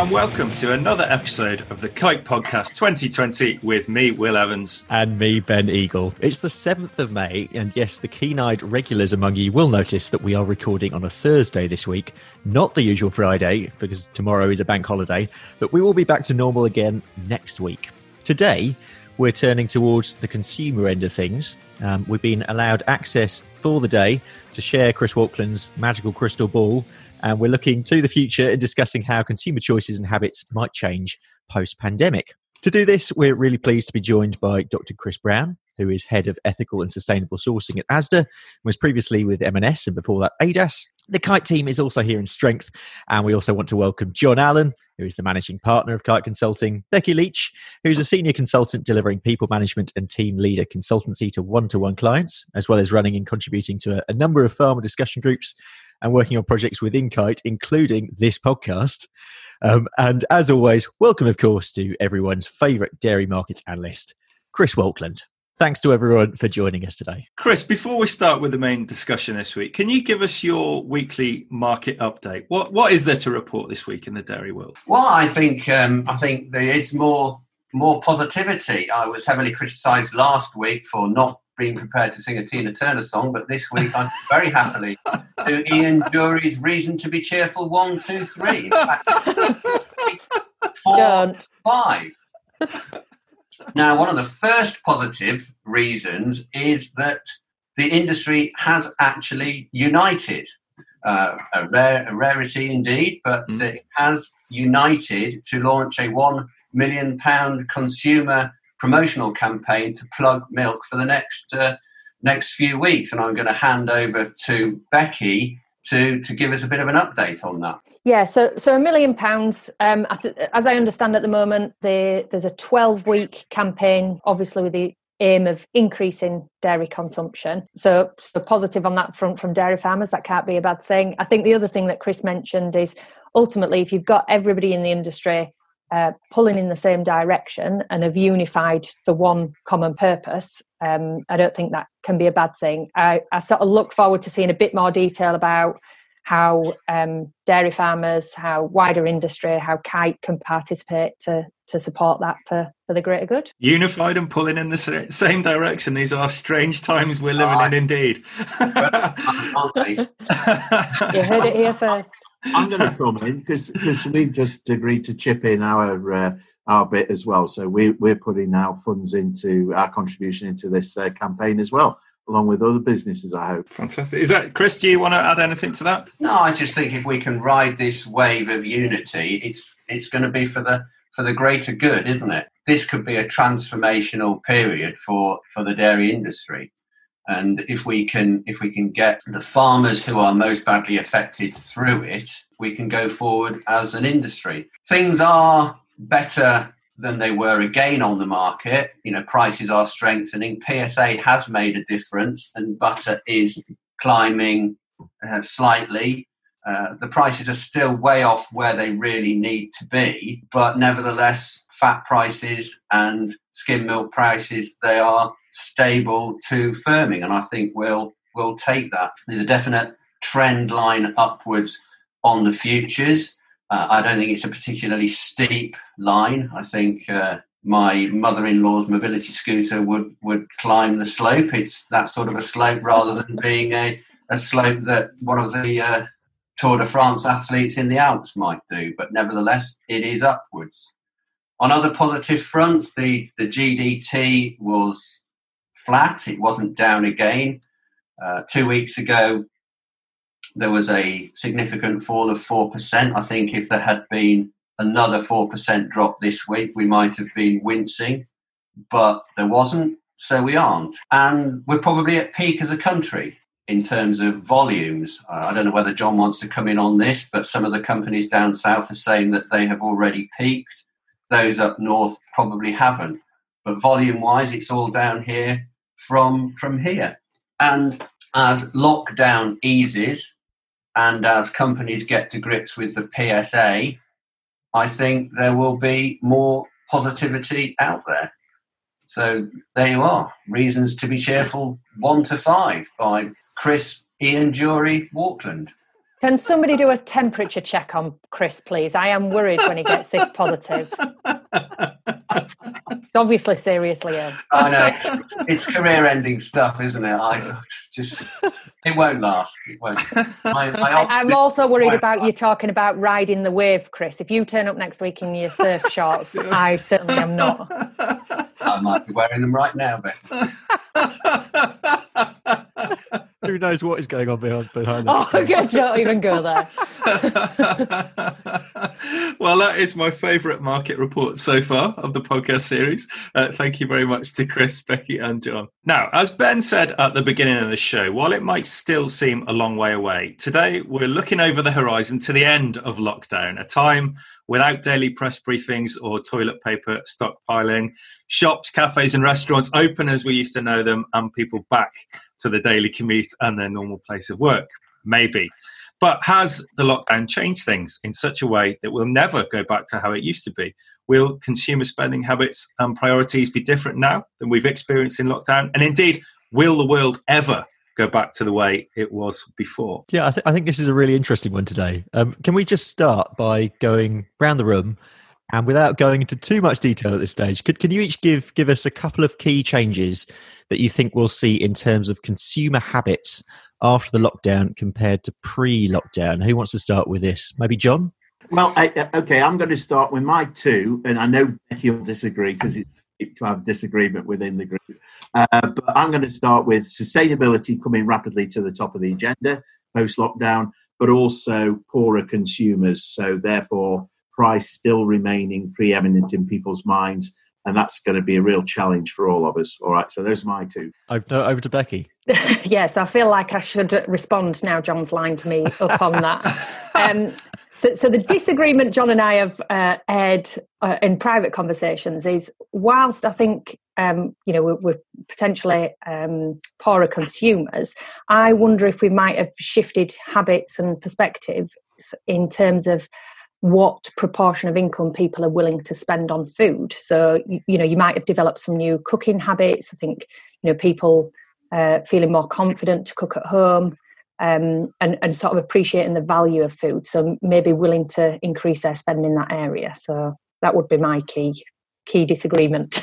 and welcome to another episode of the Kite Podcast 2020 with me, Will Evans. And me, Ben Eagle. It's the 7th of May, and yes, the keen-eyed regulars among you will notice that we are recording on a Thursday this week, not the usual Friday, because tomorrow is a bank holiday, but we will be back to normal again next week. Today, we're turning towards the consumer end of things. We've been allowed access for the day to share Chris Walkland's magical crystal ball, and we're looking to the future and discussing how consumer choices and habits might change post-pandemic. To do this, we're really pleased to be joined by Dr. Chris Brown, who is Head of Ethical and Sustainable Sourcing at Asda, was previously with M&S and before that ADAS. The Kite team is also here in strength, and we also want to welcome John Allen, who is the Managing Partner of Kite Consulting, Becky Leach, who's a Senior Consultant delivering people management and team leader consultancy to one-to-one clients, as well as running and contributing to a number of farmer discussion groups and working on projects within Kite, including this podcast. And as always, welcome, of course, to everyone's favourite dairy market analyst, Chris Walkland. Thanks to everyone for joining us today. Chris, before we start with the main discussion this week, can you give us your weekly market update? What is there to report this week in the dairy world? Well, I think there is more positivity. I was heavily criticised last week for not being prepared to sing a Tina Turner song, but this week I'm very happily to Ian Jury's Reason to Be Cheerful 1, 2, 3. In fact, 4, 5. Now, one of the first positive reasons is that the industry has actually united. A rarity indeed, but it has united to launch a £1 million consumer promotional campaign to plug milk for the next few weeks. And I'm going to hand over to Becky to give us a bit of an update on that. Yeah, so £1 million, as I understand at the moment, there's a 12-week campaign, obviously with the aim of increasing dairy consumption. So positive on that front from dairy farmers, that can't be a bad thing. I think the other thing that Chris mentioned is ultimately if you've got everybody in the industry pulling in the same direction and have unified for one common purpose, I don't think that can be a bad thing. I sort of look forward to seeing a bit more detail about how dairy farmers, how wider industry, how Kite can participate to support that for the greater good. Unified and pulling in the same direction. These are strange times we're living in indeed. Aren't they? You heard it here first. I'm going to come in because we've just agreed to chip in our bit as well. So we're putting our funds into our contribution into this campaign as well, along with other businesses, I hope. Fantastic. Is that Chris? Do you want to add anything to that? No, I just think if we can ride this wave of unity, it's going to be for the greater good, isn't it? This could be a transformational period for the dairy industry. And if we can get the farmers who are most badly affected through it, we can go forward as an industry. Things are better than they were again on the market. You know, prices are strengthening. PSA has made a difference, and butter is climbing slightly. The prices are still way off where they really need to be, but nevertheless, fat prices and skim milk prices, they are stable to firming, and I think we'll take that. There's a definite trend line upwards on the futures. I don't think it's a particularly steep line. I think my mother-in-law's mobility scooter would climb the slope. It's that sort of a slope rather than being a slope that one of the Tour de France athletes in the Alps might do, but nevertheless, it is upwards. On other positive fronts, the GDT was flat. It wasn't down again. 2 weeks ago, there was a significant fall of 4%. I think if there had been another 4% drop this week, we might have been wincing, but there wasn't, so we aren't. And we're probably at peak as a country in terms of volumes. I don't know whether John wants to come in on this, but some of the companies down south are saying that they have already peaked. Those up north probably haven't. But volume-wise, it's all down here from here. And as lockdown eases and as companies get to grips with the PSA, I think there will be more positivity out there. So there you are. Reasons to be cheerful 1 to 5 by Chris Ian Jury Walkland. Can somebody do a temperature check on Chris, please? I am worried when he gets this positive. It's obviously seriously ill. I know, it's career-ending stuff, isn't it? It won't last. It won't. I'm also worried about you talking about riding the wave, Chris. If you turn up next week in your surf shorts, I certainly am not. I might be wearing them right now, Beth. Who knows what is going on behind that? Oh, okay, don't even go there. Well, that is my favourite market report so far of the podcast series. Thank you very much to Chris, Becky and John. Now, as Ben said at the beginning of the show, while it might still seem a long way away, today we're looking over the horizon to the end of lockdown, a time without daily press briefings or toilet paper stockpiling, shops, cafes and restaurants open as we used to know them, and people back to the daily commute and their normal place of work. Maybe. But has the lockdown changed things in such a way that we'll never go back to how it used to be? Will consumer spending habits and priorities be different now than we've experienced in lockdown? And indeed, will the world ever go back to the way it was before? Yeah, I think this is a really interesting one today. Can we just start by going round the room, and without going into too much detail at this stage, can you each give us a couple of key changes that you think we'll see in terms of consumer habits after the lockdown compared to pre-lockdown? Who wants to start with this? Maybe John? Well, okay, I'm going to start with my two, and I know Becky will disagree because it's to have disagreement within the group. But I'm going to start with sustainability coming rapidly to the top of the agenda post-lockdown, but also poorer consumers. So therefore, price still remaining preeminent in people's minds. And that's going to be a real challenge for all of us. All right, so those are my two. Over to Becky. Yes, I feel like I should respond now. John's lined to me up on that. So the disagreement John and I have aired in private conversations is, whilst I think we're potentially poorer consumers, I wonder if we might have shifted habits and perspectives in terms of what proportion of income people are willing to spend on food. So, you might have developed some new cooking habits. I think, people feeling more confident to cook at home and sort of appreciating the value of food. So maybe willing to increase their spending in that area. So that would be my key disagreement.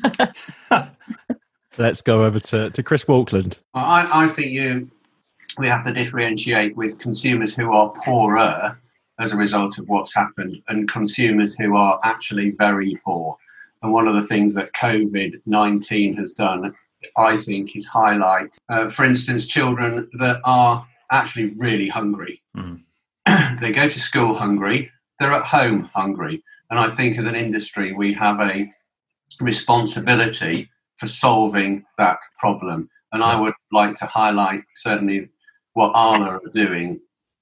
Let's go over to Chris Walkland. I think we have to differentiate with consumers who are poorer as a result of what's happened, and consumers who are actually very poor. And one of the things that COVID-19 has done, I think, is highlight, for instance, children that are actually really hungry. Mm. They go to school hungry, they're at home hungry. And I think as an industry, we have a responsibility for solving that problem. And I would like to highlight certainly what Arla are doing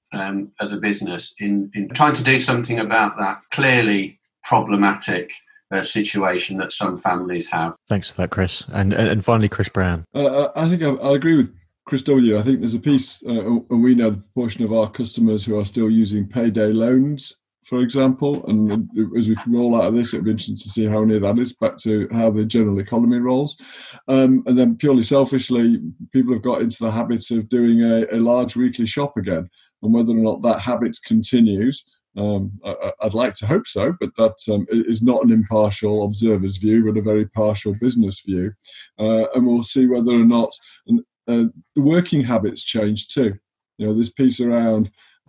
as a business in trying to do something about that clearly problematic situation that some families have. Thanks for that, Chris. And finally, Chris Brown. I think I'll agree with Chris W. I think there's a piece, and we know the proportion of our customers who are still using payday loans, for example, and as we roll out of this, it'll be interesting to see how near that is back to how the general economy rolls. And then purely selfishly, people have got into the habit of doing a large weekly shop again. And whether or not that habit continues, I'd like to hope so, but that is not an impartial observer's view, but a very partial business view. And we'll see whether or not the working habits change too. This piece around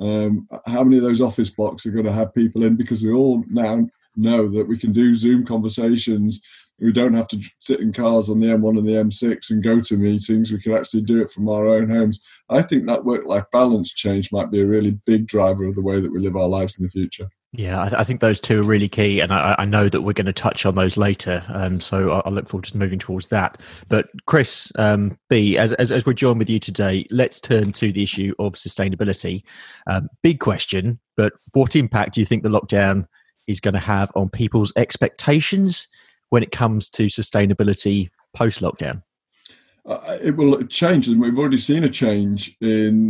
how many of those office blocks are going to have people in, because we all now know that we can do Zoom conversations. We don't have to sit in cars on the M1 and the M6 and go to meetings. We can actually do it from our own homes. I think that work-life balance change might be a really big driver of the way that we live our lives in the future. Yeah, I think those two are really key, and I know that we're going to touch on those later. So I look forward to moving towards that. But Chris B, as we're joined with you today, let's turn to the issue of sustainability. Big question, but what impact do you think the lockdown is going to have on people's expectations when it comes to sustainability post-lockdown? It will change, and we've already seen a change in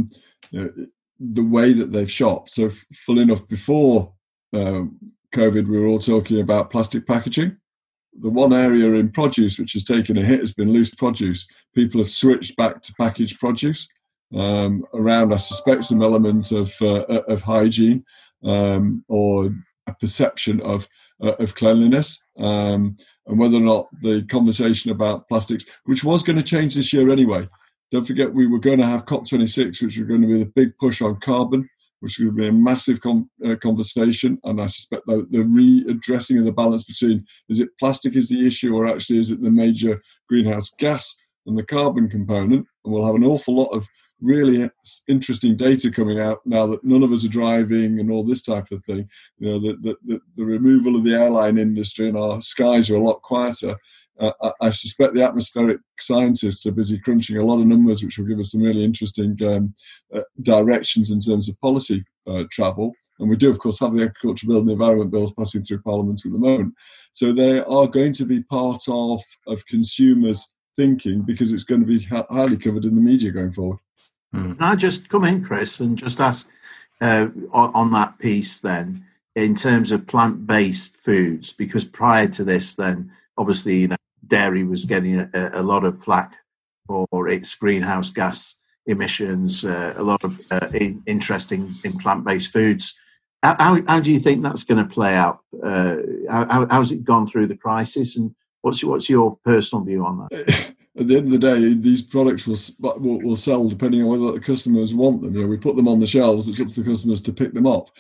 the way that they've shopped. So, full enough, before COVID, we were all talking about plastic packaging. The one area in produce which has taken a hit has been loose produce. People have switched back to packaged produce. around, I suspect, some element of hygiene or a perception of cleanliness, and whether or not the conversation about plastics, which was going to change this year anyway. Don't forget, we were going to have COP26, which was going to be the big push on carbon, which would be a massive conversation. And I suspect the readdressing of the balance between, is it plastic is the issue, or actually is it the major greenhouse gas and the carbon component? And we'll have an awful lot of really interesting data coming out now that none of us are driving and all this type of thing. The removal of the airline industry and our skies are a lot quieter. I suspect the atmospheric scientists are busy crunching a lot of numbers, which will give us some really interesting directions in terms of policy travel. And we do, of course, have the Agriculture Bill and the Environment Bills passing through Parliament at the moment. So they are going to be part of consumers' thinking, because it's going to be highly covered in the media going forward. Can I just come in, Chris, and just ask on that piece then, in terms of plant-based foods, because prior to this then, obviously, dairy was getting a lot of flack for its greenhouse gas emissions, a lot of interest in plant-based foods. How do you think that's going to play out? How's it gone through the crisis, and what's your personal view on that? At the end of the day, these products will sell depending on whether the customers want them. We put them on the shelves. It's up to the customers to pick them up.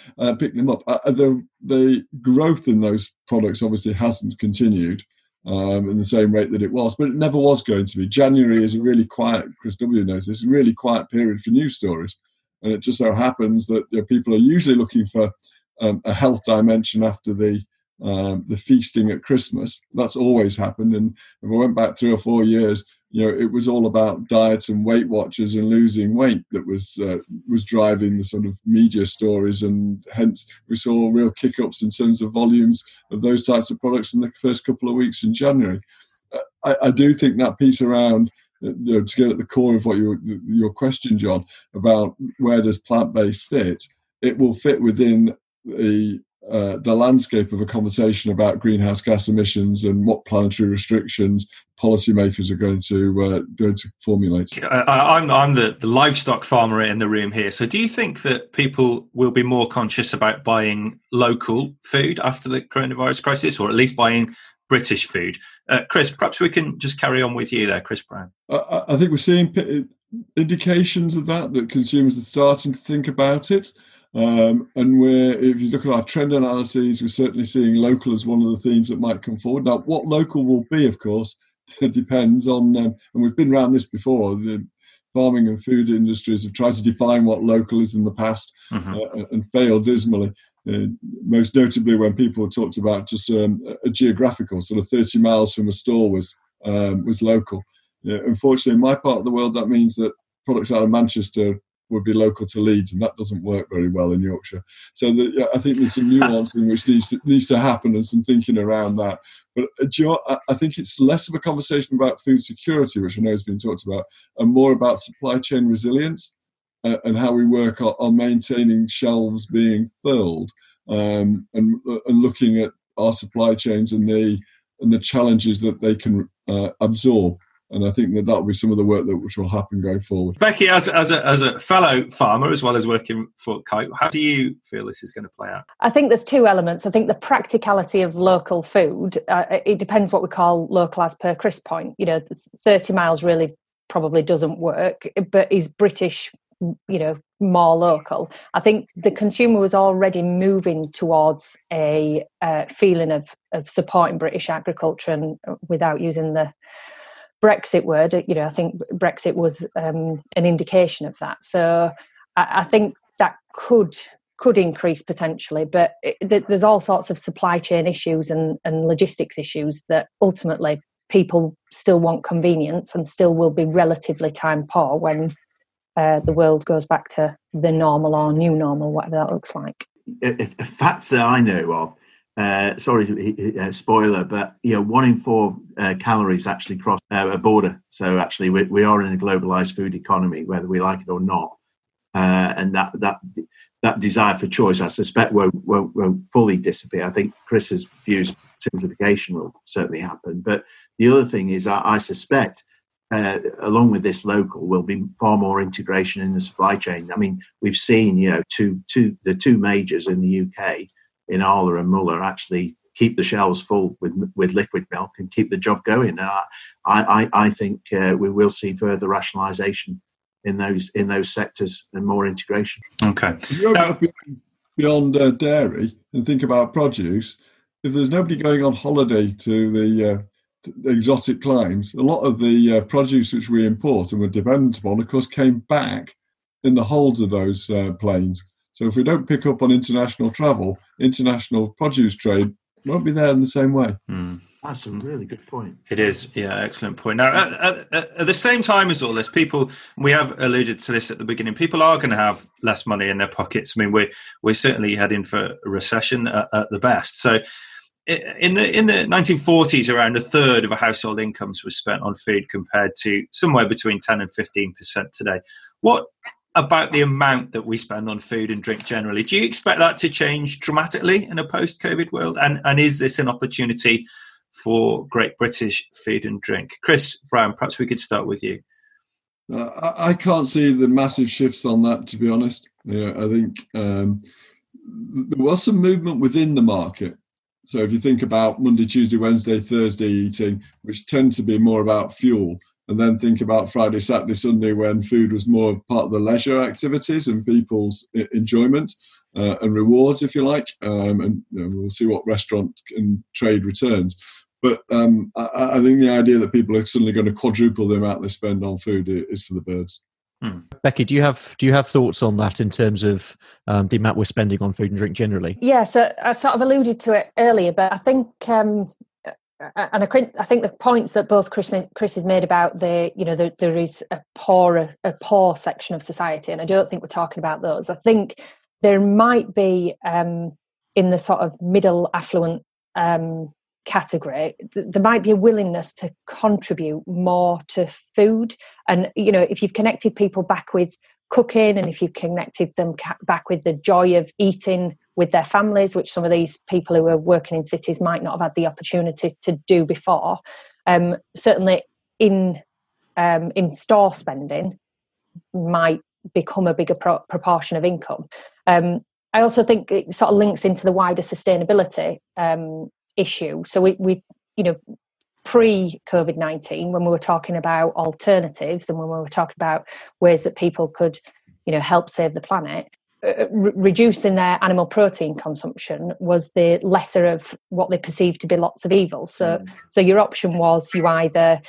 The growth in those products obviously hasn't continued in the same rate that it was, but it never was going to be. January is a really quiet, Chris W. knows this, a really quiet period for news stories. And it just so happens that people are usually looking for a health dimension after the feasting at Christmas. That's always happened. And if I went back 3 or 4 years, it was all about diets and Weight Watchers and losing weight that was driving the sort of media stories, and hence we saw real kick-ups in terms of volumes of those types of products in the first couple of weeks in January. I do think that piece around, to get at the core of what your question, John, about where does plant-based fit, it will fit within the landscape of a conversation about greenhouse gas emissions and what planetary restrictions policymakers are going to formulate. I'm the livestock farmer in the room here. So do you think that people will be more conscious about buying local food after the coronavirus crisis, or at least buying British food? Chris, perhaps we can just carry on with you there, Chris Brown. I think we're seeing indications of that consumers are starting to think about it. And if you look at our trend analyses, we're certainly seeing local as one of the themes that might come forward. Now, what local will be, of course, depends on, and we've been around this before, the farming and food industries have tried to define what local is in the past and failed dismally. Most notably when people talked about just a geographical, sort of 30 miles from a store was local. Unfortunately, in my part of the world, that means that products out of Manchester would be local to Leeds, and that doesn't work very well in Yorkshire. So I think there's some nuancing which needs to happen, and some thinking around that. But I think it's less of a conversation about food security, which I know has been talked about, and more about supply chain resilience and how we work on maintaining shelves being filled, and looking at our supply chains and the challenges that they can absorb. And I think that will be some of the work which will happen going forward. Becky, as a fellow farmer, as well as working for Kite, how do you feel this is going to play out? I think there's two elements. I think the practicality of local food, it depends what we call local as per Chris' point. 30 miles really probably doesn't work, but is British, more local. I think the consumer was already moving towards a feeling of supporting British agriculture, and without using the Brexit word, I think Brexit was an indication of that. So I think that could increase potentially, but there's all sorts of supply chain issues and logistics issues that ultimately people still want convenience and still will be relatively time poor when the world goes back to the normal or new normal, whatever that looks like. Facts that I know of, spoiler, but 1 in 4 calories actually cross a border. So actually, we are in a globalized food economy, whether we like it or not. And that desire for choice, I suspect, won't fully disappear. I think Chris's views simplification will certainly happen. But the other thing is, I suspect along with this local, will be far more integration in the supply chain. I mean, we've seen, the two majors in the UK, in Arla and Muller, actually keep the shelves full with liquid milk and keep the job going. I think we will see further rationalisation in those sectors and more integration. Okay. If you go beyond dairy and think about produce, if there's nobody going on holiday to the exotic climes, a lot of the produce which we import and were dependent upon, of course, came back in the holds of those planes. So if we don't pick up on international travel, international produce trade won't be there in the same way. That's a really good point. It is, yeah, excellent point. Now, at the same time as all this, people, we have alluded to this at the beginning, people are going to have less money in their pockets. I mean, we're certainly heading for a recession at the best. So in the 1940s, around a third of a household incomes was spent on food compared to somewhere between 10 and 15% today. What about the amount that we spend on food and drink generally? Do you expect that to change dramatically in a post-COVID world? And is this an opportunity for Great British food and drink? Chris Brown, perhaps we could start with you. I can't see the massive shifts on that, to be honest. I think there was some movement within the market. So if you think about Monday, Tuesday, Wednesday, Thursday eating, which tend to be more about fuel, and then think about Friday, Saturday, Sunday, when food was more part of the leisure activities and people's enjoyment and rewards, if you like. And we'll see what restaurant and trade returns. But I think the idea that people are suddenly going to quadruple the amount they spend on food is for the birds. Becky, do you have thoughts on that in terms of the amount we're spending on food and drink generally? Yeah, so I sort of alluded to it earlier, but I think I think the points that both Chris has made about there is a poor section of society, and I don't think we're talking about those. I think there might be in the sort of middle affluent category, there might be a willingness to contribute more to food, and if you've connected people back with cooking, and if you've connected them back with the joy of eating with their families, which some of these people who are working in cities might not have had the opportunity to do before. Certainly in store spending might become a bigger proportion of income. I also think it sort of links into the wider sustainability issue. So we pre-COVID-19, when we were talking about alternatives and when we were talking about ways that people could, help save the planet, reducing their animal protein consumption was the lesser of what they perceived to be lots of evils. So your option was you either,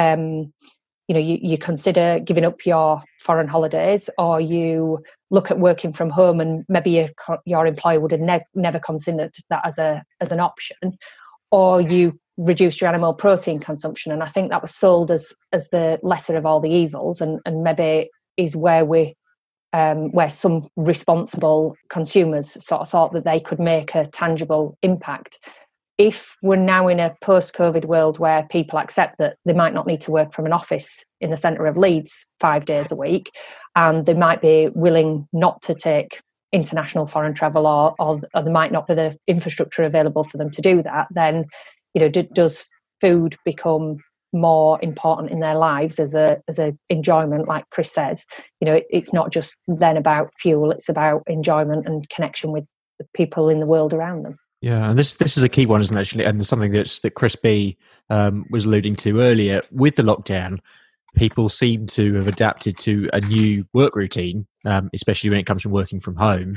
you consider giving up your foreign holidays, or you look at working from home, and maybe your employer would have never considered that as an option, or you reduce your animal protein consumption. And I think that was sold as the lesser of all the evils, and maybe is where where some responsible consumers sort of thought that they could make a tangible impact. If we're now in a post-COVID world where people accept that they might not need to work from an office in the centre of Leeds 5 days a week, and they might be willing not to take international foreign travel, or there might not be the infrastructure available for them to do that, then does food become more important in their lives as a enjoyment, like Chris says? It's not just then about fuel, it's about enjoyment and connection with the people in the world around them. Yeah, and this is a key one, isn't it, actually? And something that Chris B was alluding to earlier. With the lockdown, people seem to have adapted to a new work routine, especially when it comes from working from home.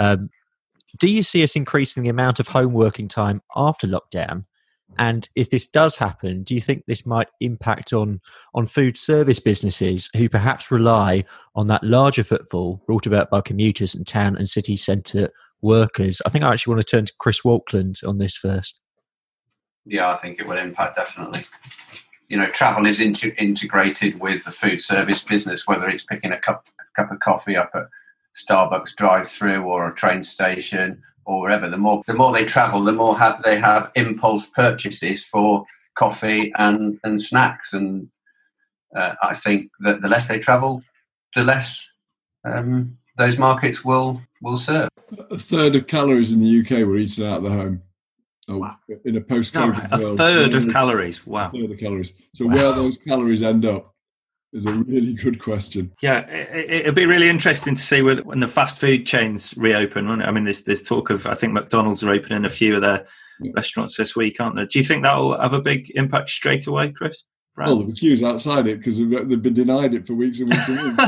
Do you see us increasing the amount of home working time after lockdown? And if this does happen, do you think this might impact on food service businesses who perhaps rely on that larger footfall brought about by commuters and town and city centre workers? I think I actually want to turn to Chris Walkland on this first. Yeah, I think it will impact, definitely. Travel is integrated with the food service business, whether it's picking a cup of coffee up at Starbucks drive-through or a train station or wherever. The more they travel, the more they have impulse purchases for coffee and snacks. And I think that the less they travel, the less those markets will serve. A third of calories in the UK were eaten out of the home. Wow. In a post-COVID A world. third of calories. Wow. A third of calories. So where those calories end up is a really good question. Yeah, it'll be really interesting to see when the fast food chains reopen. Won't it? I mean, there's talk of, I think McDonald's are opening a few of their restaurants this week, aren't there? Do you think that will have a big impact straight away, Chris? Well, there were queues outside it because they've been denied it for weeks and weeks and weeks.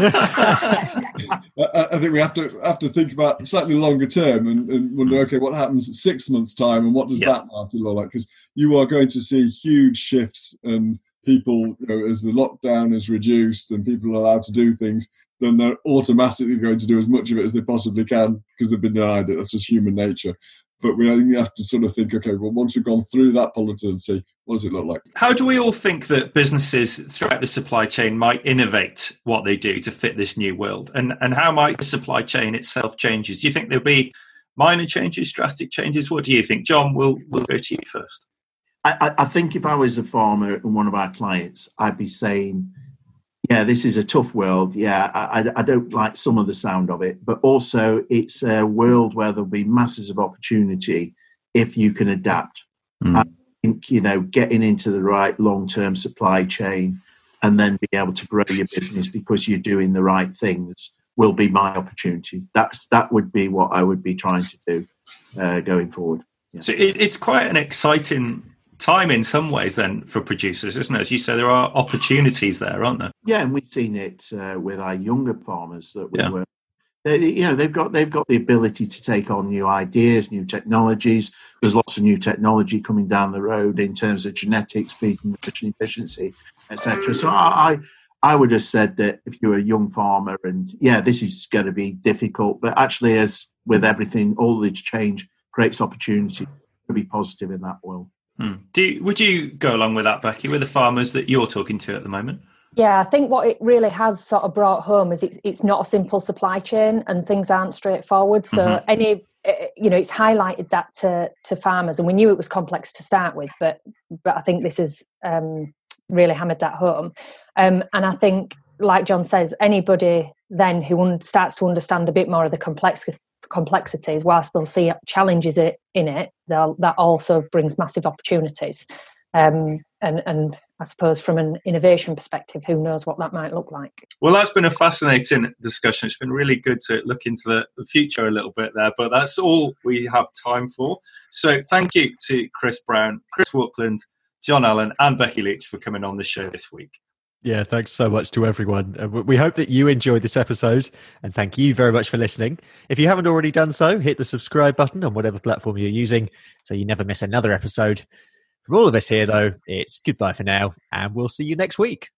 I think we have to think about slightly longer term and wonder, okay, what happens in 6 months' time and what does that market look like? Because you are going to see huge shifts and people, as the lockdown is reduced and people are allowed to do things, then they're automatically going to do as much of it as they possibly can because they've been denied it. That's just human nature. But we have to sort of think, okay, well, once we've gone through that volatility, what does it look like? How do we all think that businesses throughout the supply chain might innovate what they do to fit this new world? And how might the supply chain itself changes? Do you think there'll be minor changes, drastic changes? What do you think? John, we'll go to you first. I think if I was a farmer and one of our clients, I'd be saying, yeah, this is a tough world. Yeah, I don't like some of the sound of it, but also it's a world where there'll be masses of opportunity if you can adapt. I think, getting into the right long-term supply chain and then be able to grow your business because you're doing the right things will be my opportunity. That would be what I would be trying to do going forward. Yeah. So it's quite an exciting time in some ways then for producers, isn't it? As you say, there are opportunities there, aren't there? Yeah, and we've seen it with our younger farmers that we work. They've got the ability to take on new ideas, new technologies. There's lots of new technology coming down the road in terms of genetics, feed and nutrition efficiency, etc. So I would have said that if you're a young farmer, and this is going to be difficult, but actually, as with everything, all this change creates opportunity to be positive in that world. Would you go along with that, Becky, with the farmers that you're talking to at the moment? Yeah, I think what it really has sort of brought home is it's not a simple supply chain and things aren't straightforward. So it's highlighted that to farmers, and we knew it was complex to start with, but I think this has really hammered that home. And I think, like John says, anybody then who starts to understand a bit more of the complexities, whilst they'll see challenges in it, that also brings massive opportunities. And I suppose from an innovation perspective, who knows what that might look like. Well, that's been a fascinating discussion. It's been really good to look into the future a little bit there, but that's all we have time for. So thank you to Chris Brown, Chris Walkland, John Allen and Becky Leach for coming on the show this week. Yeah, thanks so much to everyone. We hope that you enjoyed this episode, and thank you very much for listening. If you haven't already done so, hit the subscribe button on whatever platform you're using so you never miss another episode. From all of us here, though, it's goodbye for now, and we'll see you next week.